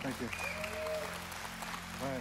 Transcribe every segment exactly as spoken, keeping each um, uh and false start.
Thank you. All right.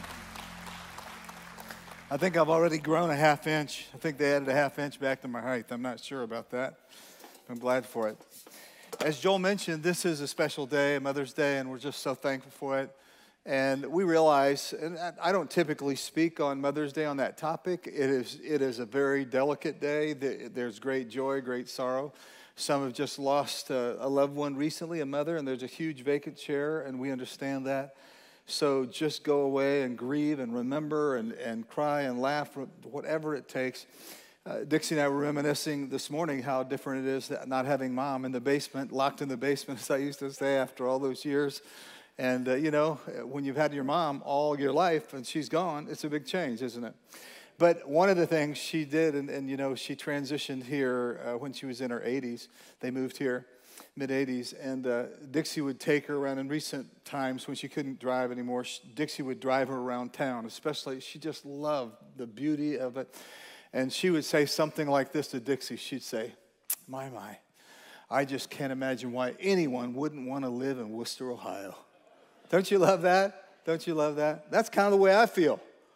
I think I've already grown a half inch. I think they added a half inch back to my height. I'm not sure about that. I'm glad for it. As Joel mentioned, this is a special day, Mother's Day, and we're just so thankful for it. And we realize, and I don't typically speak on Mother's Day on that topic. It is, it is a very delicate day. There's great joy, great sorrow. Some have just lost a, a loved one recently, a mother, and there's a huge vacant chair, and we understand that. So just go away and grieve and remember and, and cry and laugh, whatever it takes. Uh, Dixie and I were reminiscing this morning how different it is that not having mom in the basement, locked in the basement, as I used to say, after all those years. And, uh, you know, when you've had your mom all your life and she's gone, it's a big change, isn't it? But one of the things she did, and, and you know, she transitioned here uh, when she was in her eighties. They moved here, mid-eighties, and uh, Dixie would take her around. In recent times when she couldn't drive anymore, she, Dixie would drive her around town, especially. She just loved the beauty of it. And she would say something like this to Dixie. She'd say, my, my, I just can't imagine why anyone wouldn't want to live in Wooster, Ohio. Don't you love that? Don't you love that? That's kind of the way I feel.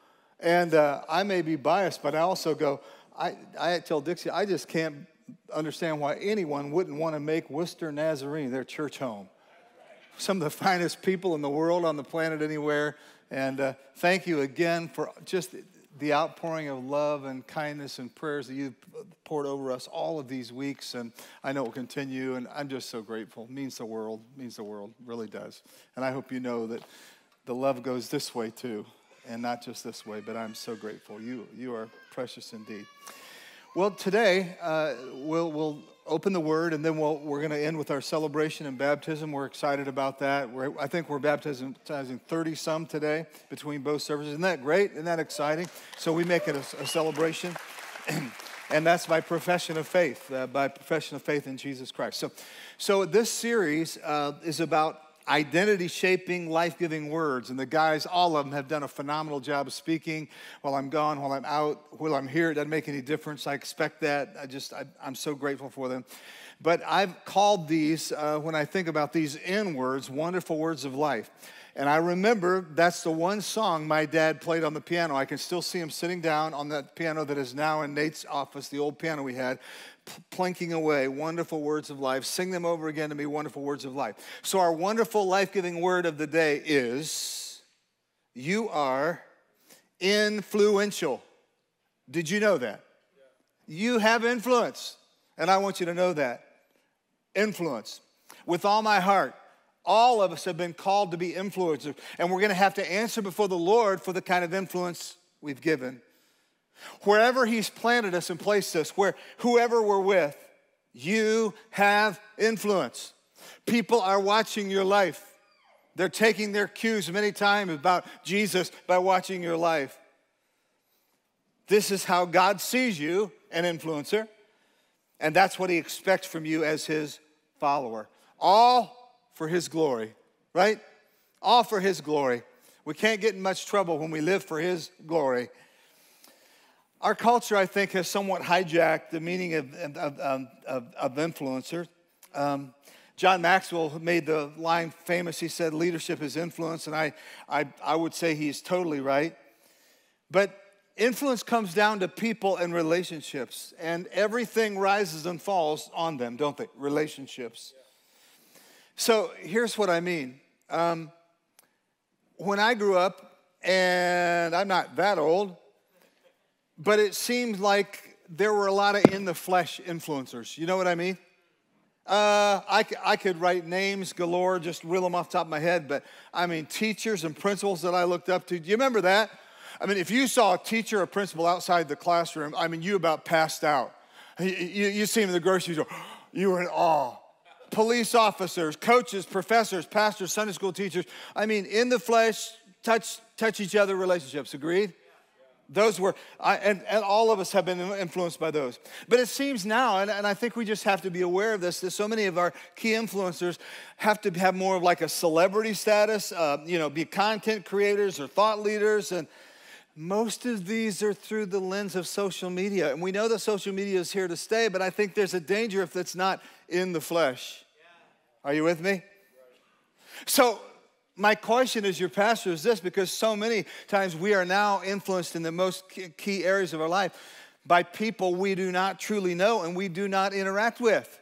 And uh, I may be biased, but I also go, I, I tell Dixie, I just can't understand why anyone wouldn't want to make Wooster Nazarene their church home. Some of the finest people in the world, on the planet, anywhere. And uh, thank you again for just the outpouring of love and kindness and prayers that you've poured over us all of these weeks, and I know it will continue, and I'm just so grateful. It means the world, it means the world, really does. And I hope you know that the love goes this way too, and not just this way, but I'm so grateful. You you are precious indeed. Well, today, uh, we'll, we'll open the Word, and then we'll, we're going to end with our celebration and baptism. We're excited about that. We're, I think we're baptizing thirty-some today between both services. Isn't that great? Isn't that exciting? So we make it a, a celebration, and that's by profession of faith, uh, by profession of faith in Jesus Christ. So, so this series uh, is about identity-shaping, life-giving words. And the guys, all of them, have done a phenomenal job of speaking while I'm gone, while I'm out, while I'm here. It doesn't make any difference. I expect that. I just, I, I'm so grateful for them. But I've called these, uh, when I think about these N words, wonderful words of life. And I remember that's the one song my dad played on the piano. I can still see him sitting down on that piano that is now in Nate's office, the old piano we had, plinking away, wonderful words of life. Sing them over again to me, wonderful words of life. So our wonderful life-giving word of the day is, you are influential. Did you know that? Yeah. You have influence, and I want you to know that. Influence. With all my heart, all of us have been called to be influencers, and we're going to have to answer before the Lord for the kind of influence we've given. Wherever he's planted us and placed us, where whoever we're with, you have influence. People are watching your life. They're taking their cues many times about Jesus by watching your life. This is how God sees you, an influencer, and that's what he expects from you as his follower. All for his glory, right? All for his glory. We can't get in much trouble when we live for his glory. Our culture, I think, has somewhat hijacked the meaning of, of, of, of influencer. Um, John Maxwell made the line famous. He said, leadership is influence, and I, I, I would say he's totally right. But influence comes down to people and relationships, and everything rises and falls on them, don't they? Relationships. So here's what I mean. Um, when I grew up, and I'm not that old, but it seemed like there were a lot of in-the-flesh influencers. You know what I mean? Uh, I, I could write names galore, just reel them off the top of my head, but I mean teachers and principals that I looked up to. Do you remember that? I mean, if you saw a teacher or principal outside the classroom, I mean, you about passed out. You, you, you see them in the grocery store, you were in awe. Police officers, coaches, professors, pastors, Sunday school teachers. I mean, in the flesh, touch, touch each other relationships. Agreed? Those were, I, and, and all of us have been influenced by those. But it seems now, and, and I think we just have to be aware of this, that so many of our key influencers have to have more of like a celebrity status, uh, you know, be content creators or thought leaders. And most of these are through the lens of social media. And we know that social media is here to stay, but I think there's a danger if it's not in the flesh. Are you with me? So my question as your pastor is this, because so many times we are now influenced in the most key areas of our life by people we do not truly know and we do not interact with.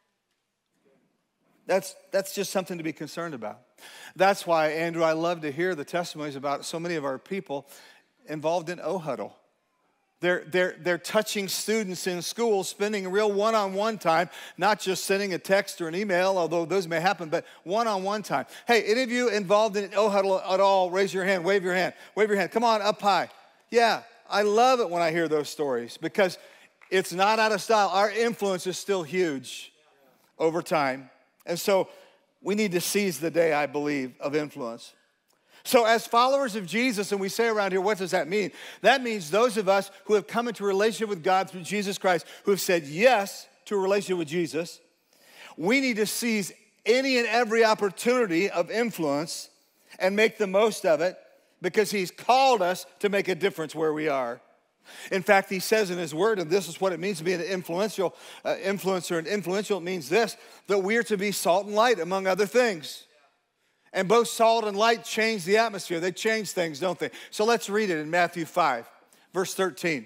That's, that's just something to be concerned about. That's why, Andrew, I love to hear the testimonies about so many of our people involved in O Huddle. They're, they're, they're touching students in school, spending real one-on-one time, not just sending a text or an email, although those may happen, but one-on-one time. Hey, any of you involved in O Huddle at all, raise your hand, wave your hand, wave your hand. Come on, up high. Yeah, I love it when I hear those stories because it's not out of style. Our influence is still huge over time. And so we need to seize the day, I believe, of influence. So as followers of Jesus, and we say around here, what does that mean? That means those of us who have come into a relationship with God through Jesus Christ, who have said yes to a relationship with Jesus, we need to seize any and every opportunity of influence and make the most of it because he's called us to make a difference where we are. In fact, he says in his word, and this is what it means to be an influential uh, influencer and influential, it means this, that we are to be salt and light, among other things. And both salt and light change the atmosphere. They change things, don't they? So let's read it in Matthew five, verse thirteen.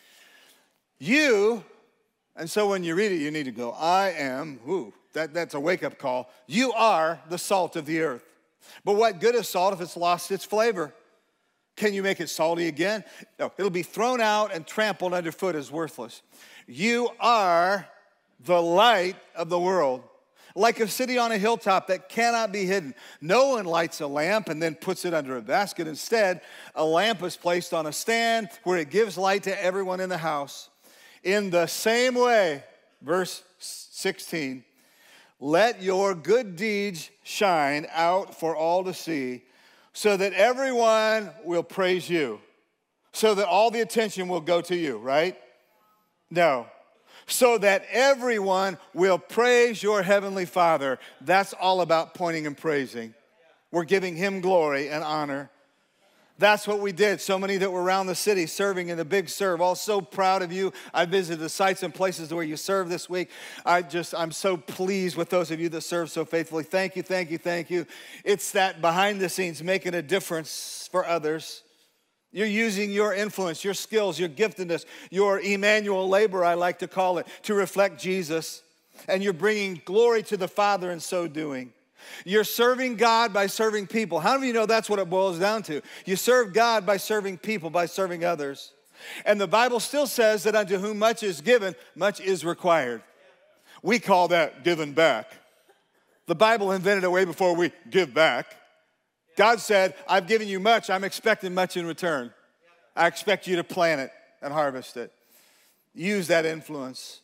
You, and so when you read it, you need to go, I am, ooh, that, that's a wake-up call. You are the salt of the earth. But what good is salt if it's lost its flavor? Can you make it salty again? No, it'll be thrown out and trampled underfoot as worthless. You are the light of the world. Like a city on a hilltop that cannot be hidden. No one lights a lamp and then puts it under a basket. Instead, a lamp is placed on a stand where it gives light to everyone in the house. In the same way, verse sixteen, let your good deeds shine out for all to see, so that everyone will praise you, so that all the attention will go to you, right? No. So that everyone will praise your heavenly Father. That's all about pointing and praising. We're giving him glory and honor. That's what we did. So many that were around the city serving in the big serve. All so proud of you. I visited the sites and places where you serve this week. I just, I'm so pleased with those of you that serve so faithfully. Thank you, thank you, thank you. It's that behind the scenes making a difference for others. You're using your influence, your skills, your giftedness, your Emmanuel labor, I like to call it, to reflect Jesus. And you're bringing glory to the Father in so doing. You're serving God by serving people. How many of you know that's what it boils down to? You serve God by serving people, by serving others. And the Bible still says that unto whom much is given, much is required. We call that giving back. The Bible invented a way before we give back. God said, I've given you much, I'm expecting much in return. I expect you to plant it and harvest it. Use that influence.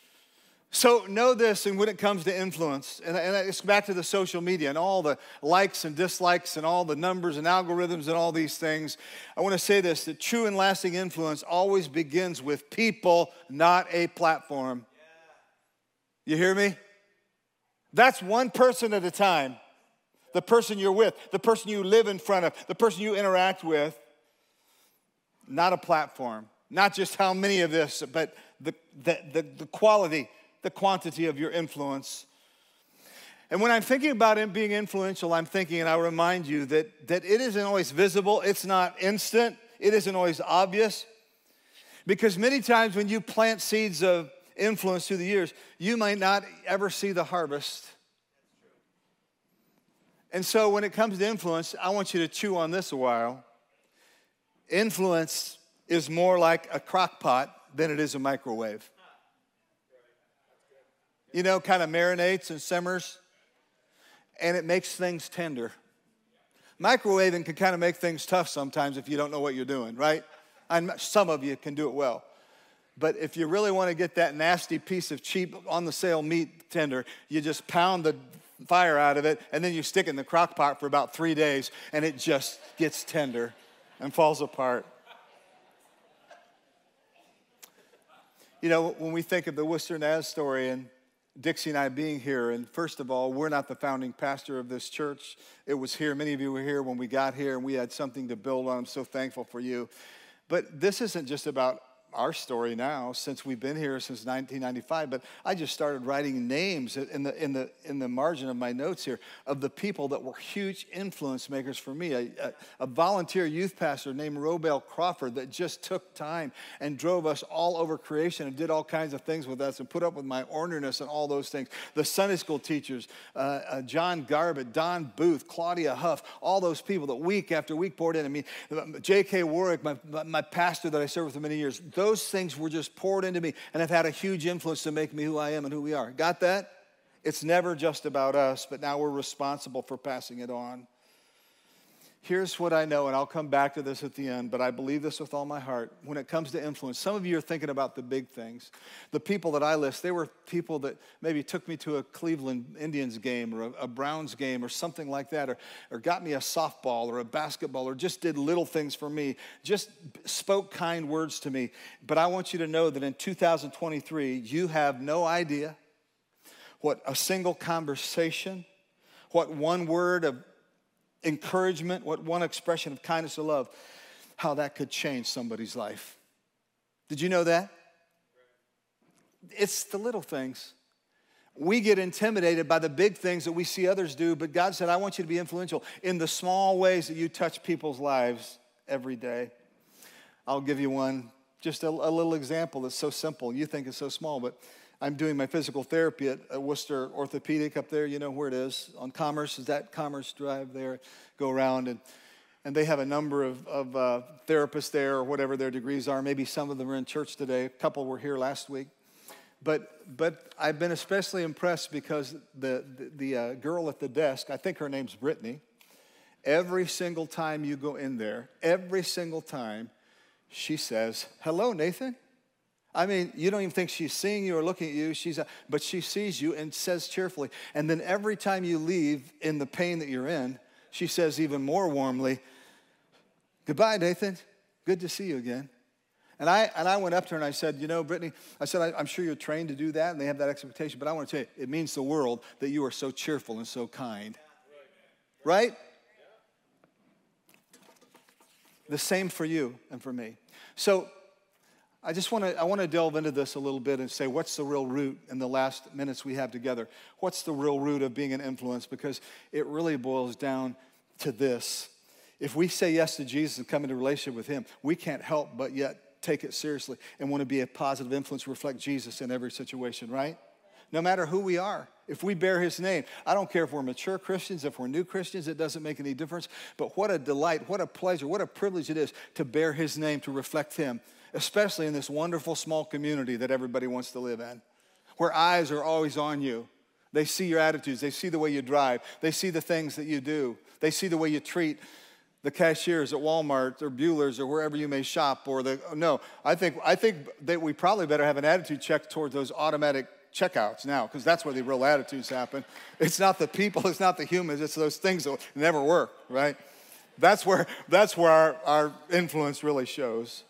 So know this, and when it comes to influence, and, and it's back to the social media and all the likes and dislikes and all the numbers and algorithms and all these things, I want to say this, that true and lasting influence always begins with people, not a platform. You hear me? That's one person at a time. The person you're with, the person you live in front of, the person you interact with, not a platform. Not just how many of this, but the, the, the, the quality, the quantity of your influence. And when I'm thinking about it being influential, I'm thinking, and I remind you that, that it isn't always visible, it's not instant, it isn't always obvious. Because many times when you plant seeds of influence through the years, you might not ever see the harvest. And so when it comes to influence, I want you to chew on this a while. Influence is more like a crock pot than it is a microwave. You know, kind of marinates and simmers, and it makes things tender. Microwaving can kind of make things tough sometimes if you don't know what you're doing, right? And some of you can do it well. But if you really want to get that nasty piece of cheap on the sale meat tender, you just pound the fire out of it, and then you stick it in the crock pot for about three days, and it just gets tender and falls apart. You know, when we think of the Worcester Naz story and Dixie and I being here, and first of all, we're not the founding pastor of this church. It was here. Many of you were here when we got here, and we had something to build on. I'm so thankful for you. But this isn't just about our story now since we've been here since nineteen ninety-five, but I just started writing names in the in the in the margin of my notes here of the people that were huge influence makers for me. A, a, a volunteer youth pastor named Robel Crawford that just took time and drove us all over creation and did all kinds of things with us and put up with my orneriness and all those things. The Sunday school teachers, uh, uh, John Garbutt, Don Booth, Claudia Huff, all those people that week after week poured in. I mean, J K Warwick, my, my, my pastor that I served with for many years, those things were just poured into me and have had a huge influence to make me who I am and who we are. Got that? It's never just about us, but now we're responsible for passing it on. Here's what I know, and I'll come back to this at the end, but I believe this with all my heart. When it comes to influence, some of you are thinking about the big things. The people that I list, they were people that maybe took me to a Cleveland Indians game or a, a Browns game or something like that, or, or got me a softball or a basketball, or just did little things for me, just spoke kind words to me. But I want you to know that in two thousand twenty-three, you have no idea what a single conversation, what one word of encouragement, what one expression of kindness or love, how that could change somebody's life. Did you know that? It's the little things. We get intimidated by the big things that we see others do, but God said, I want you to be influential in the small ways that you touch people's lives every day. I'll give you one, just a, a little example that's so simple. You think it's so small, but I'm doing my physical therapy at, at Worcester Orthopedic up there. You know where it is, on Commerce. Is that Commerce Drive there? Go around, and, and they have a number of, of uh, therapists there, or whatever their degrees are. Maybe some of them are in church today. A couple were here last week. But but I've been especially impressed because the, the, the uh, girl at the desk, I think her name's Brittany, every single time you go in there, every single time, she says, hello, Nathan. I mean, you don't even think she's seeing you or looking at you, she's, but she sees you and says cheerfully. And then every time you leave in the pain that you're in, she says even more warmly, goodbye, Nathan. Good to see you again. And I and I went up to her and I said, you know, Brittany, I said, I, I'm sure you're trained to do that and they have that expectation, but I want to tell you, it means the world that you are so cheerful and so kind. Right? The same for you and for me. So I just want to I want to delve into this a little bit and say, what's the real root in the last minutes we have together? What's the real root of being an influence? Because it really boils down to this. If we say yes to Jesus and come into a relationship with him, we can't help but yet take it seriously and want to be a positive influence, reflect Jesus in every situation, right? No matter who we are. If we bear his name, I don't care if we're mature Christians, if we're new Christians, it doesn't make any difference. But what a delight, what a pleasure, what a privilege it is to bear his name, to reflect him, especially in this wonderful small community that everybody wants to live in, where eyes are always on you. They see your attitudes. They see the way you drive. They see the things that you do. They see the way you treat the cashiers at Walmart or Bueller's or wherever you may shop. Or the no, I think I think that we probably better have an attitude check towards those automatic checkouts now, because that's where the real attitudes happen. It's not the people, it's not the humans, it's those things that never work, right? That's where that's where our, our influence really shows.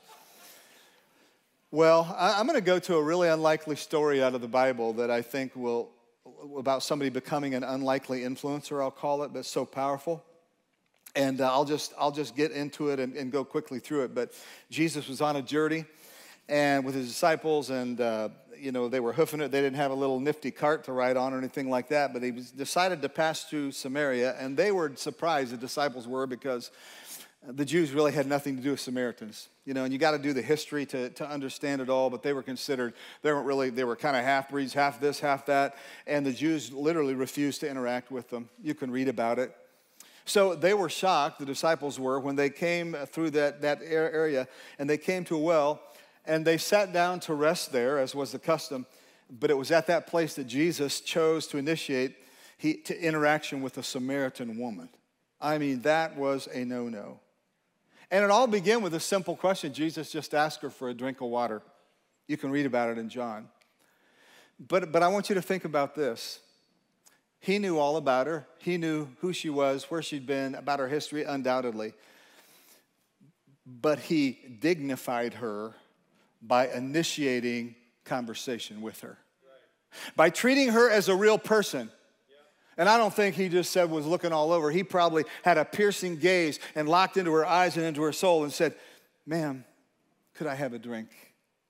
Well, I'm going to go to a really unlikely story out of the Bible that I think will, about somebody becoming an unlikely influencer, I'll call it, but so powerful. And uh, I'll just I'll just get into it and, and go quickly through it. But Jesus was on a journey, and with his disciples, and uh, you know, they were hoofing it. They didn't have a little nifty cart to ride on or anything like that. But he was, decided to pass through Samaria, and they were surprised, the disciples were, because the Jews really had nothing to do with Samaritans, you know, and you got to do the history to, to understand it all, but they were considered, they weren't really, they were kind of half-breeds, half this, half that, and the Jews literally refused to interact with them. You can read about it. So they were shocked, the disciples were, when they came through that, that area, and they came to a well, and they sat down to rest there, as was the custom, but it was at that place that Jesus chose to initiate he, to interaction with a Samaritan woman. I mean, that was a no-no. And it all began with a simple question. Jesus just asked her for a drink of water. You can read about it in John. But, but I want you to think about this. He knew all about her. He knew who she was, where she'd been, about her history, undoubtedly. But he dignified her by initiating conversation with her. Right. By treating her as a real person. And I don't think he just said was looking all over. He probably had a piercing gaze and locked into her eyes and into her soul and said, ma'am, could I have a drink?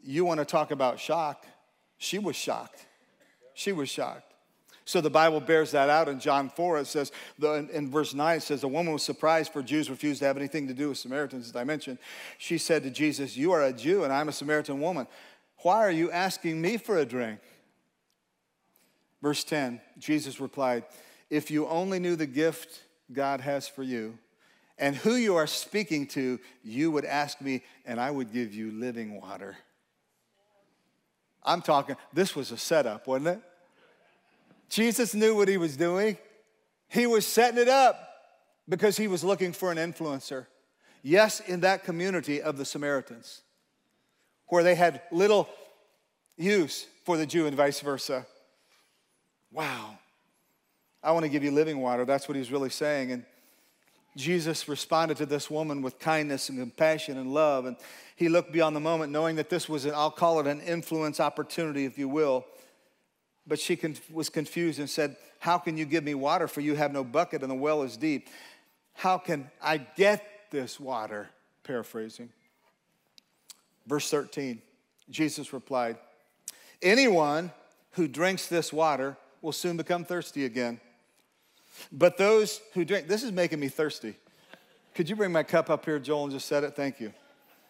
you want to talk about shock? She was shocked. She was shocked. So the Bible bears that out in John four. It says, the, in verse nine, it says, the woman was surprised, for Jews refused to have anything to do with Samaritans, as I mentioned. She said to Jesus, you are a Jew and I'm a Samaritan woman. Why are you asking me for a drink? Verse ten, Jesus replied, if you only knew the gift God has for you and who you are speaking to, you would ask me and I would give you living water. I'm talking, this was a setup, wasn't it? Jesus knew what he was doing. He was setting it up because he was looking for an influencer. Yes, in that community of the Samaritans, where they had little use for the Jew and vice versa. Wow. I want to give you living water. That's what he's really saying. And Jesus responded to this woman with kindness and compassion and love. And he looked beyond the moment, knowing that this was, an, I'll call it an influence opportunity, if you will. But she was confused and said, how can you give me water, for you have no bucket and the well is deep? How can I get this water? Paraphrasing. Verse thirteen, Jesus replied, anyone who drinks this water will soon become thirsty again. But those who drink, this is making me thirsty. Could you bring my cup up here, Joel, and just set it? Thank you.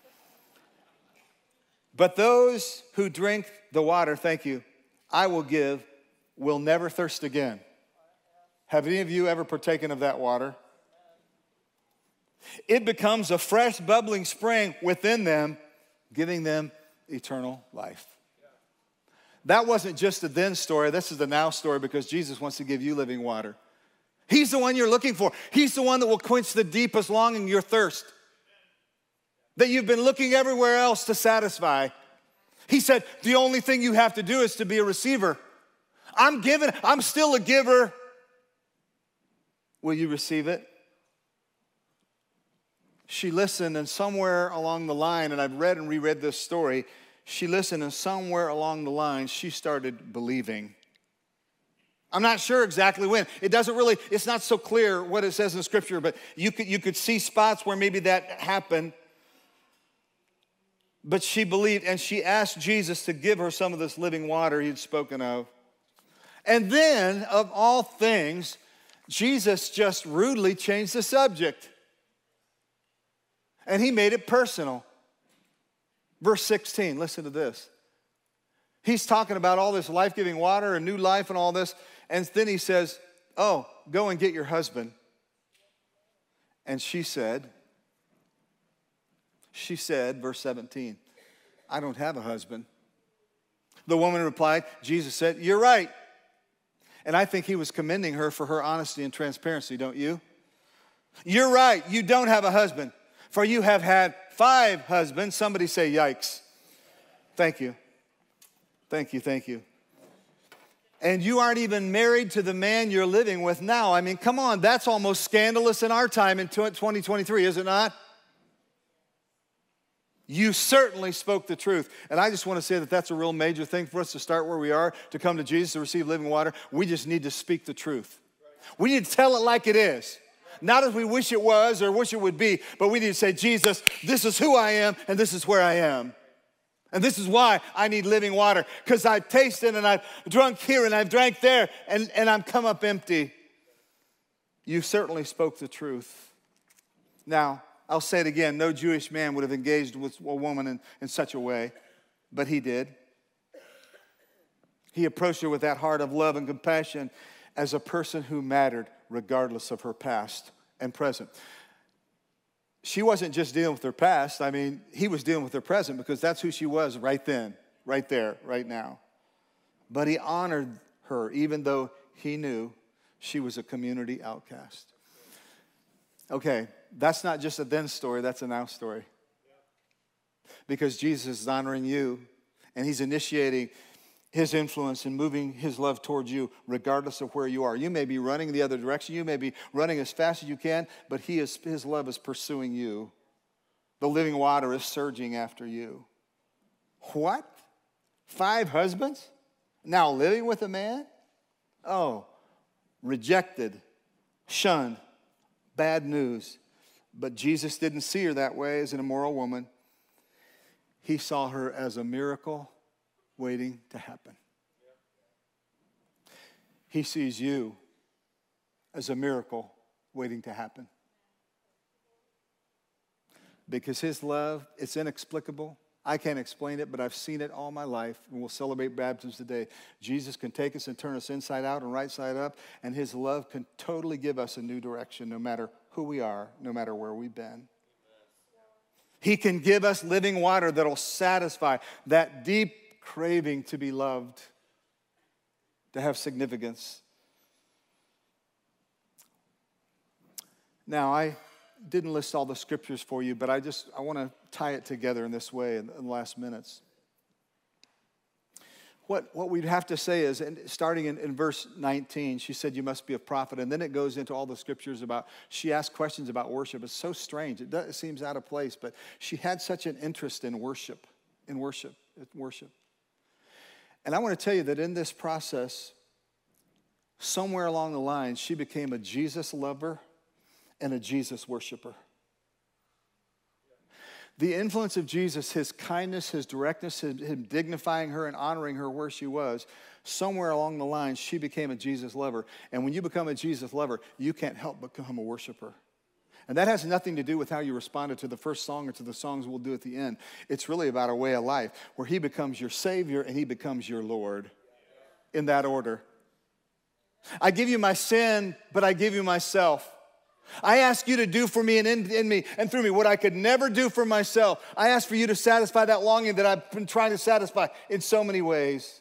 But those who drink the water, thank you, I will give, will never thirst again. Have any of you ever partaken of that water? It becomes a fresh, bubbling spring within them, giving them eternal life. That wasn't just a then story. This is the now story because Jesus wants to give you living water. He's the one you're looking for. He's the one that will quench the deepest longing, your thirst, that you've been looking everywhere else to satisfy. He said, the only thing you have to do is to be a receiver. I'm giving, I'm still a giver. Will you receive it? She listened, and somewhere along the line, and I've read and reread this story, she listened, and somewhere along the line, she started believing. I'm not sure exactly when. It doesn't really, it's not so clear what it says in Scripture, but you could, you could see spots where maybe that happened. But she believed, and she asked Jesus to give her some of this living water he'd spoken of. And then, of all things, Jesus just rudely changed the subject. And he made it personal. Verse sixteen, listen to this. He's talking about all this life-giving water and new life and all this. And then he says, oh, go and get your husband. And she said, she said, verse seventeen, I don't have a husband. The woman replied, Jesus said, you're right. And I think he was commending her for her honesty and transparency, don't you? You're right, you don't have a husband, for you have had five husbands. Somebody say yikes. Thank you. Thank you, thank you. And you aren't even married to the man you're living with now. I mean, come on, that's almost scandalous in our time in twenty twenty-three, is it not? You certainly spoke the truth. And I just want to say that that's a real major thing for us to start where we are, to come to Jesus, to receive living water. We just need to speak the truth. We need to tell it like it is. Not as we wish it was or wish it would be, but we need to say, Jesus, this is who I am and this is where I am. And this is why I need living water, because I've tasted and I've drunk here and I've drank there and, and I'm come up empty. You certainly spoke the truth. Now, I'll say it again, no Jewish man would have engaged with a woman in, in such a way, but he did. He approached her with that heart of love and compassion as a person who mattered regardless of her past and present. She wasn't just dealing with her past. I mean, he was dealing with her present because that's who she was right then, right there, right now. But he honored her even though he knew she was a community outcast. Okay, that's not just a then story, that's a now story. Because Jesus is honoring you and he's initiating his influence and moving his love towards you regardless of where you are. You may be running the other direction. You may be running as fast as you can, but he is, his love is pursuing you. The living water is surging after you. What? Five husbands? Now living with a man? Oh, rejected, shunned, bad news. But Jesus didn't see her that way as an immoral woman. He saw her as a miracle waiting to happen. He sees you as a miracle waiting to happen. Because his love, it's inexplicable. I can't explain it, but I've seen it all my life, and we'll celebrate baptisms today. Jesus can take us and turn us inside out and right side up, and his love can totally give us a new direction no matter who we are, no matter where we've been. He can give us living water that'll satisfy that deep craving to be loved, to have significance. Now, I didn't list all the scriptures for you, but I just, I want to tie it together in this way in, in the last minutes. What, what we'd have to say is, and starting in, in verse nineteen, she said, you must be a prophet. And then it goes into all the scriptures about, she asked questions about worship. It's so strange. It, does, it seems out of place, but she had such an interest in worship, in worship, in worship. And I want to tell you that in this process, somewhere along the line, she became a Jesus lover and a Jesus worshiper. The influence of Jesus, his kindness, his directness, him dignifying her and honoring her where she was, somewhere along the line, she became a Jesus lover. And when you become a Jesus lover, you can't help but become a worshiper. And that has nothing to do with how you responded to the first song or to the songs we'll do at the end. It's really about a way of life where he becomes your Savior and he becomes your Lord. In that order. I give you my sin, but I give you myself. I ask you to do for me and in, in me and through me what I could never do for myself. I ask for you to satisfy that longing that I've been trying to satisfy in so many ways.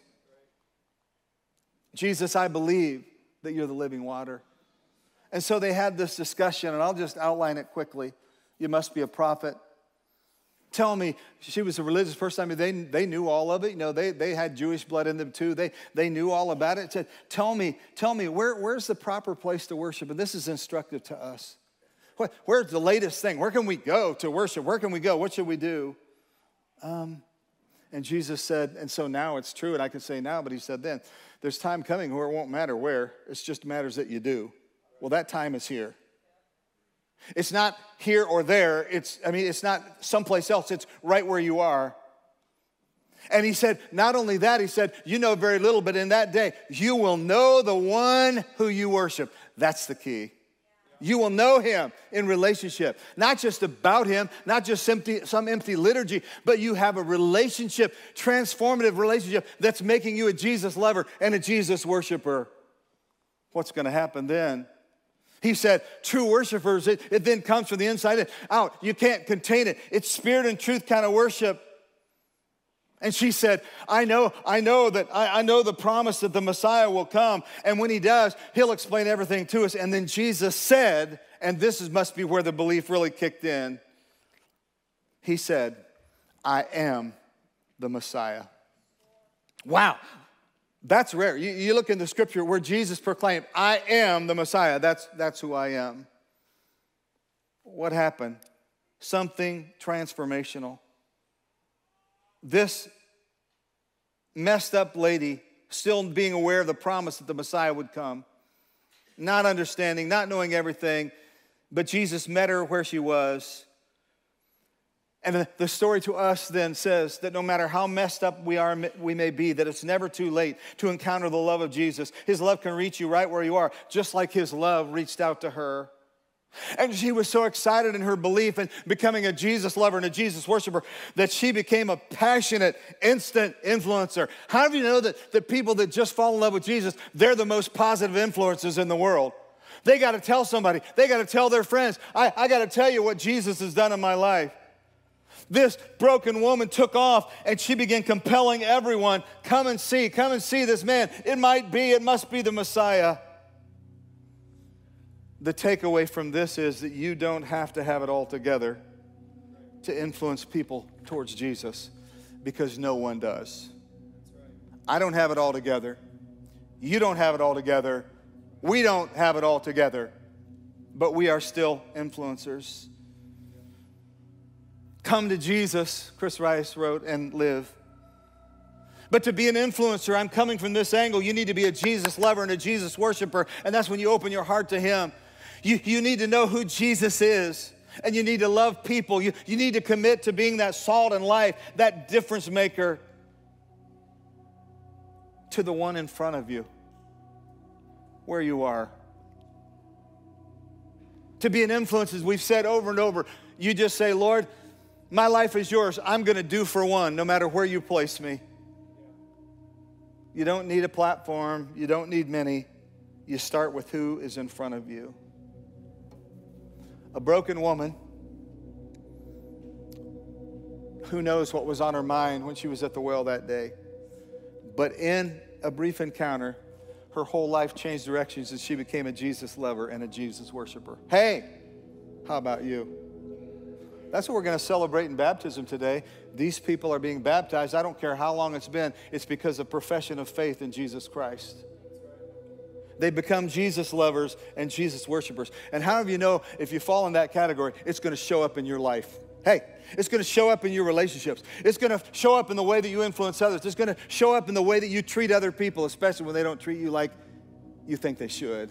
Jesus, I believe that you're the living water. And so they had this discussion, and I'll just outline it quickly. You must be a prophet. Tell me, she was a religious person. I mean, they, they knew all of it. You know, they, they had Jewish blood in them too. They, they knew all about it. It said, tell me, tell me, where, where's the proper place to worship? And this is instructive to us. What, where's the latest thing? Where can we go to worship? Where can we go? What should we do? Um, and Jesus said, and so now it's true, and I can say now, but he said then, there's time coming where it won't matter where. It's just matters that you do. Well, that time is here. It's not here or there. It's, I mean, it's not someplace else. It's right where you are. And he said, not only that, he said, you know very little, but in that day, you will know the one who you worship. That's the key. You will know him in relationship. Not just about him, not just empty, some empty liturgy, but you have a relationship, transformative relationship that's making you a Jesus lover and a Jesus worshiper. What's going to happen then? He said, true worshipers, it, it then comes from the inside out. You can't contain it. It's spirit and truth kind of worship. And she said, I know, I know that, I, I know the promise that the Messiah will come. And when he does, he'll explain everything to us. And then Jesus said, and this is, must be where the belief really kicked in. He said, I am the Messiah. Wow. That's rare. You, you look in the scripture where Jesus proclaimed, I am the Messiah. That's, that's who I am. What happened? Something transformational. This messed up lady, still being aware of the promise that the Messiah would come, not understanding, not knowing everything, but Jesus met her where she was. And the story to us then says that no matter how messed up we are, we may be, that it's never too late to encounter the love of Jesus. His love can reach you right where you are, just like his love reached out to her. And she was so excited in her belief in becoming a Jesus lover and a Jesus worshiper that she became a passionate, instant influencer. How do you know that the people that just fall in love with Jesus, they're the most positive influences in the world? They got to tell somebody. They got to tell their friends. I, I got to tell you what Jesus has done in my life. This broken woman took off and she began compelling everyone, come and see, come and see this man. It might be, it must be the Messiah. The takeaway from this is that you don't have to have it all together to influence people towards Jesus, because no one does. I don't have it all together. You don't have it all together. We don't have it all together, but we are still influencers. Come to Jesus, Chris Rice wrote, and live. But to be an influencer, I'm coming from this angle. You need to be a Jesus lover and a Jesus worshiper, and that's when you open your heart to him. You, you need to know who Jesus is. And you need to love people. You, you need to commit to being that salt and light, that difference maker to the one in front of you, where you are. To be an influence, as we've said over and over, you just say, Lord, my life is yours. I'm going to do for one, no matter where you place me. You don't need a platform. You don't need many. You start with who is in front of you. A broken woman who knows what was on her mind when she was at the well that day. But in a brief encounter, her whole life changed directions and she became a Jesus lover and a Jesus worshiper. Hey, how about you? That's what we're going to celebrate in baptism today. These people are being baptized. I don't care how long it's been. It's because of profession of faith in Jesus Christ. They become Jesus lovers and Jesus worshipers. And how do you know if you fall in that category, it's going to show up in your life? Hey, it's going to show up in your relationships. It's going to show up in the way that you influence others. It's going to show up in the way that you treat other people, especially when they don't treat you like you think they should.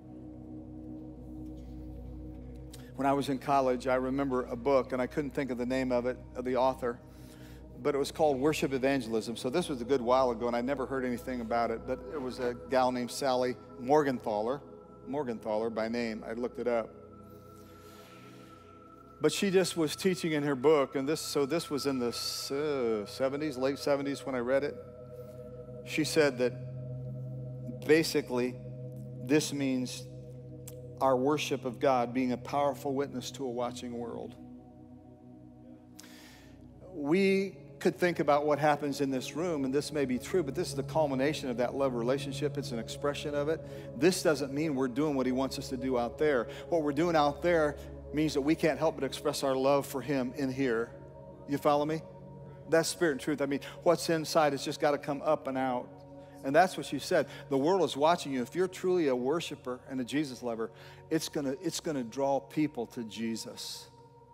When I was in college, I remember a book, and I couldn't think of the name of it, of the author, but it was called Worship Evangelism. So this was a good while ago, and I never heard anything about it, but it was a gal named Sally Morgenthaler, Morgenthaler by name. I looked it up. But she just was teaching in her book, and this, so this was in the uh, seventies, late seventies when I read it. She said that basically this means our worship of God being a powerful witness to a watching world. We could think about what happens in this room, and this may be true, but this is the culmination of that love relationship. It's an expression of it. This doesn't mean we're doing what he wants us to do out there. What we're doing out there means that we can't help but express our love for him in here. You follow me? That's spirit and truth. I mean, what's inside has just got to come up and out. And that's what she said. The world is watching you. If you're truly a worshiper and a Jesus lover, it's gonna, it's gonna draw people to Jesus.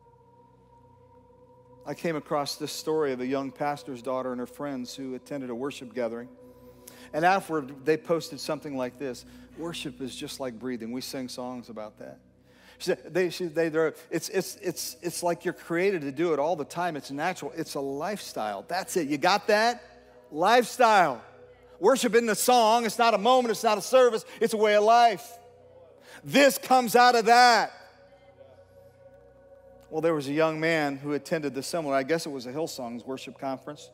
I came across this story of a young pastor's daughter and her friends who attended a worship gathering. And afterward, they posted something like this: worship is just like breathing. We sing songs about that. She said, they, she, they, it's, it's, it's, it's like you're created to do it all the time. It's natural. It's a lifestyle. That's it. You got that? Lifestyle. Worship isn't a song. It's not a moment. It's not a service. It's a way of life. This comes out of that. Well, there was a young man who attended the similar, I guess it was a Hillsong's worship conference.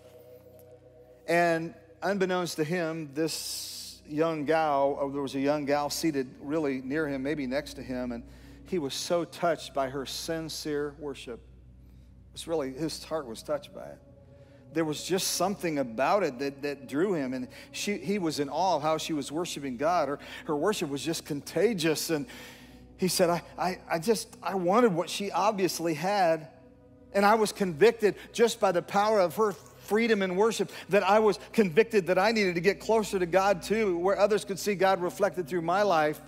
And unbeknownst to him, this young gal, or there was a young gal seated really near him, maybe next to him, and he was so touched by her sincere worship. It was really, his heart was touched by it. There was just something about it that, that drew him, and she, he was in awe of how she was worshiping God. Her, her worship was just contagious, and he said, I, I, I just, I wanted what she obviously had, and I was convicted just by the power of her freedom in worship, that I was convicted that I needed to get closer to God too, where others could see God reflected through my life.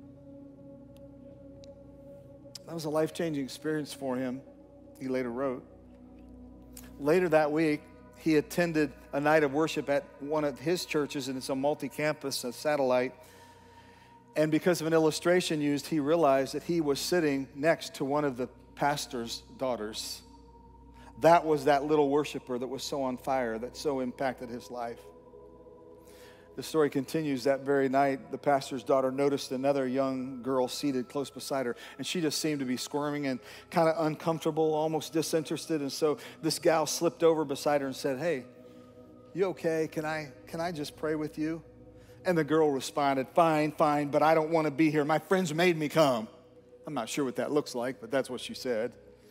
That was a life-changing experience for him, he later wrote. Later that week, he attended a night of worship at one of his churches, and it's a multi-campus, a satellite. And because of an illustration used, he realized that he was sitting next to one of the pastor's daughters. That was that little worshiper that was so on fire, that so impacted his life. The story continues. That very night, the pastor's daughter noticed another young girl seated close beside her, and she just seemed to be squirming and kind of uncomfortable, almost disinterested. And so this gal slipped over beside her and said, "Hey, you okay? Can I, can I just pray with you?" And the girl responded, "Fine, fine, but I don't want to be here. My friends made me come." I'm not sure what that looks like, but that's what she said.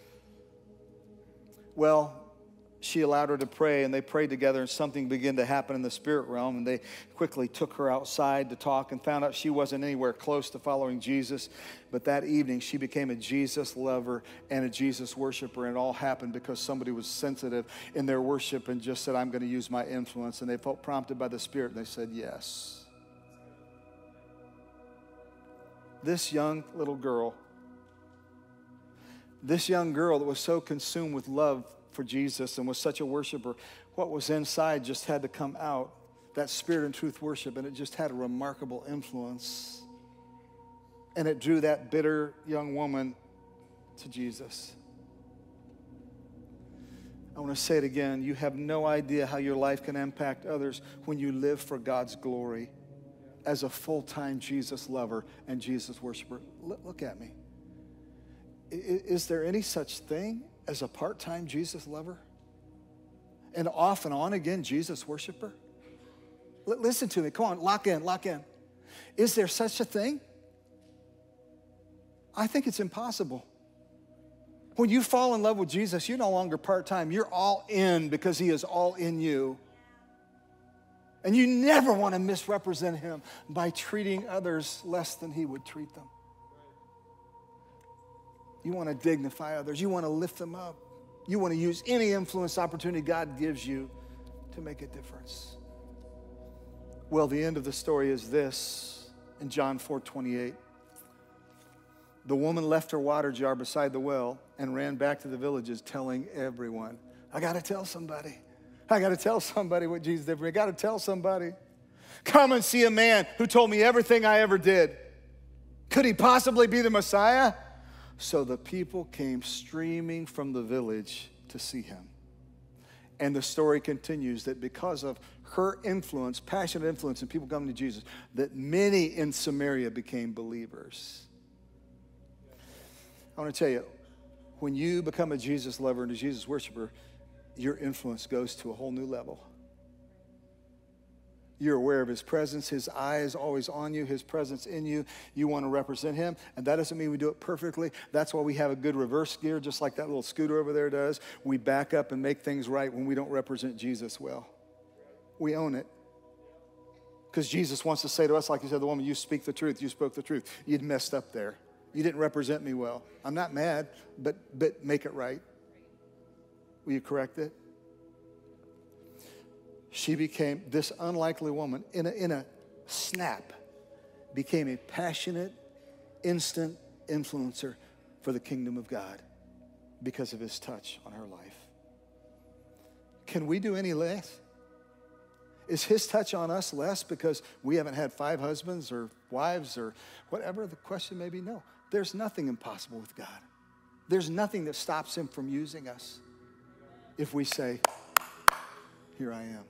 Well, she allowed her to pray, and they prayed together, and something began to happen in the spirit realm, and they quickly took her outside to talk and found out she wasn't anywhere close to following Jesus. But that evening, she became a Jesus lover and a Jesus worshiper, and it all happened because somebody was sensitive in their worship and just said, "I'm going to use my influence," and they felt prompted by the Spirit, and they said yes. This young little girl, this young girl that was so consumed with love for Jesus and was such a worshiper, what was inside just had to come out, that spirit and truth worship, and it just had a remarkable influence. And it drew that bitter young woman to Jesus. I want to say it again. You have no idea how your life can impact others when you live for God's glory as a full-time Jesus lover and Jesus worshiper. Look at me. Is there any such thing as a part-time Jesus lover? An off and on again Jesus worshiper? L- listen to me. Come on, lock in, lock in. Is there such a thing? I think it's impossible. When you fall in love with Jesus, you're no longer part-time. You're all in because he is all in you. And you never want to misrepresent him by treating others less than he would treat them. You want to dignify others. You want to lift them up. You want to use any influence opportunity God gives you to make a difference. Well, the end of the story is this in John four twenty-eight. The woman left her water jar beside the well and ran back to the villages telling everyone, I got to tell somebody. I got to tell somebody what Jesus did for me. I got to tell somebody. Come and see a man who told me everything I ever did. Could he possibly be the Messiah? So the people came streaming from the village to see him. And the story continues that because of her influence, passionate influence, and people coming to Jesus, that many in Samaria became believers. I want to tell you, when you become a Jesus lover and a Jesus worshiper, your influence goes to a whole new level. You're aware of his presence. His eye is always on you, his presence in you. You want to represent him, and that doesn't mean we do it perfectly. That's why we have a good reverse gear, just like that little scooter over there does. We back up and make things right when we don't represent Jesus well. We own it. Because Jesus wants to say to us, like he said, the woman, you speak the truth. You spoke the truth. You'd messed up there. You didn't represent me well. I'm not mad, but but make it right. Will you correct it? She became, this unlikely woman, in a, in a snap, became a passionate, instant influencer for the kingdom of God because of his touch on her life. Can we do any less? Is his touch on us less because we haven't had five husbands or wives or whatever the question may be? No. There's nothing impossible with God. There's nothing that stops him from using us if we say, here I am.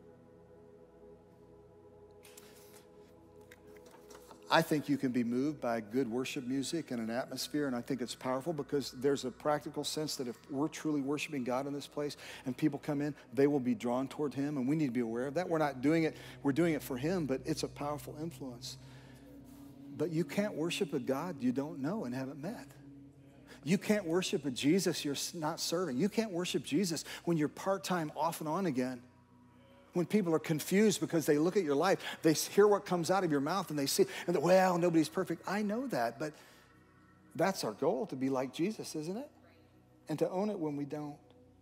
I think you can be moved by good worship music and an atmosphere, and I think it's powerful because there's a practical sense that if we're truly worshiping God in this place and people come in, they will be drawn toward him, and we need to be aware of that. We're not doing it, we're doing it for him, but it's a powerful influence. But you can't worship a God you don't know and haven't met. You can't worship a Jesus you're not serving. You can't worship Jesus when you're part-time off and on again. When people are confused because they look at your life, they hear what comes out of your mouth and they see, and they, well, nobody's perfect. I know that, but that's our goal, to be like Jesus, isn't it? And to own it when we don't.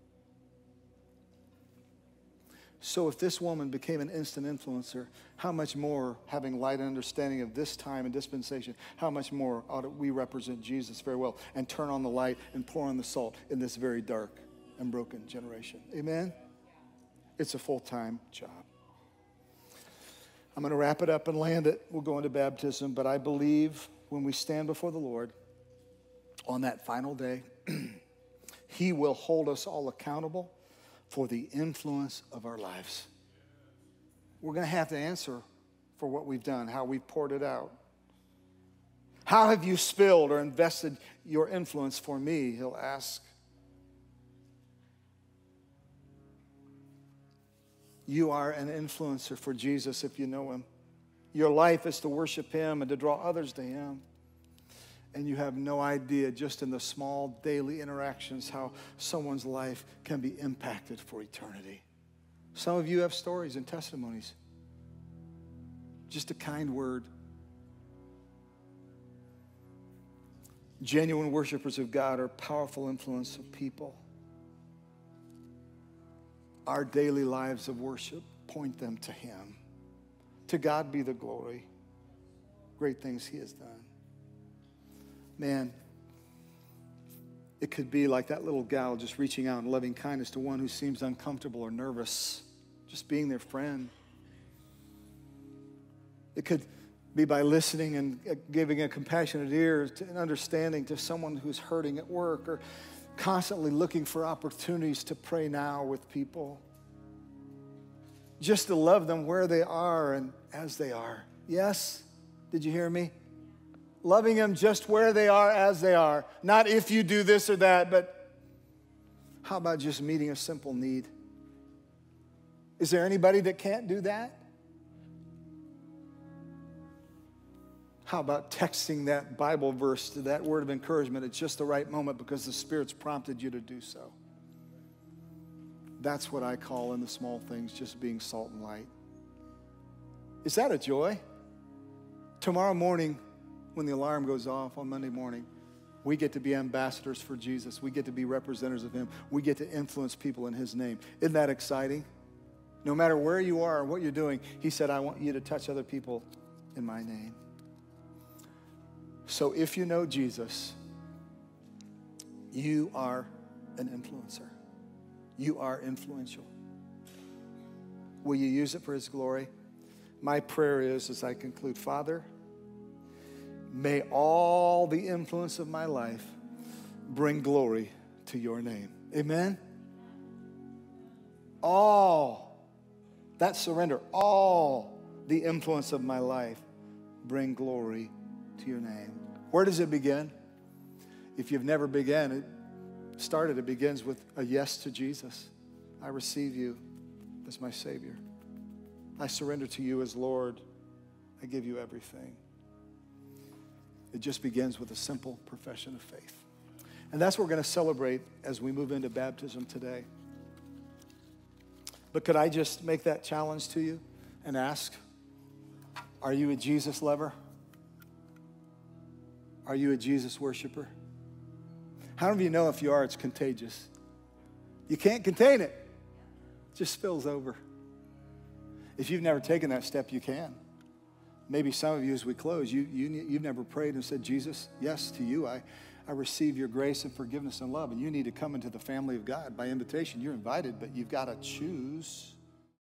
So if this woman became an instant influencer, how much more, having light and understanding of this time and dispensation, how much more ought we represent Jesus very well and turn on the light and pour on the salt in this very dark and broken generation? Amen? It's a full-time job. I'm going to wrap it up and land it. We'll go into baptism, but I believe when we stand before the Lord on that final day, he will hold us all accountable for the influence of our lives. We're going to have to answer for what we've done, how we've poured it out. How have you spilled or invested your influence for me? He'll ask. You are an influencer for Jesus if you know him. Your life is to worship him and to draw others to him. And you have no idea, just in the small daily interactions, how someone's life can be impacted for eternity. Some of you have stories and testimonies. Just a kind word. Genuine worshipers of God are powerful influence of people. Our daily lives of worship point them to him. To God be the glory. Great things he has done. Man, it could be like that little gal just reaching out in loving kindness to one who seems uncomfortable or nervous, just being their friend. It could be by listening and giving a compassionate ear to, and understanding to someone who's hurting at work, or constantly looking for opportunities to pray now with people. Just to love them where they are and as they are. Yes? Did you hear me? Loving them just where they are, as they are. Not if you do this or that, but how about just meeting a simple need? Is there anybody that can't do that? How about texting that Bible verse to that word of encouragement at just the right moment because the Spirit's prompted you to do so? That's what I call in the small things just being salt and light. Is that a joy? Tomorrow morning, when the alarm goes off on Monday morning, we get to be ambassadors for Jesus. We get to be representatives of Him. We get to influence people in His name. Isn't that exciting? No matter where you are or what you're doing, He said, I want you to touch other people in my name. So if you know Jesus, you are an influencer. You are influential. Will you use it for His glory? My prayer is, as I conclude, Father, may all the influence of my life bring glory to your name. Amen? All, that surrender, all the influence of my life bring glory to your name. Where does it begin? If you've never begun, it started, it begins with a yes to Jesus. I receive you as my Savior. I surrender to you as Lord. I give you everything. It just begins with a simple profession of faith. And that's what we're going to celebrate as we move into baptism today. But could I just make that challenge to you and ask, are you a Jesus lover? Are you a Jesus worshiper? How many of you know if you are, it's contagious? You can't contain it. It just spills over. If you've never taken that step, you can. Maybe some of you, as we close, you, you, you've never prayed and said, Jesus, yes, to you, I, I receive your grace and forgiveness and love, and you need to come into the family of God by invitation. You're invited, but you've got to choose